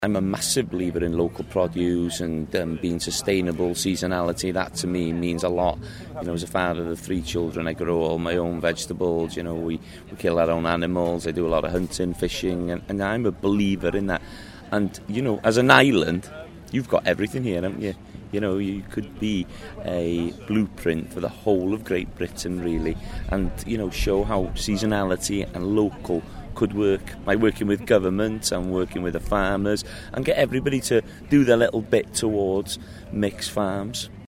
I'm a massive believer in local produce and being sustainable, seasonality. That to me means a lot. As a father of 3 children, I grow all my own vegetables. We kill our own animals. I do a lot of hunting, fishing, and I'm a believer in that. And, as an island, you've got everything here, haven't you? You could be a blueprint for the whole of Great Britain, really, and, show how seasonality and local could work by working with government and working with the farmers and get everybody to do their little bit towards mixed farms.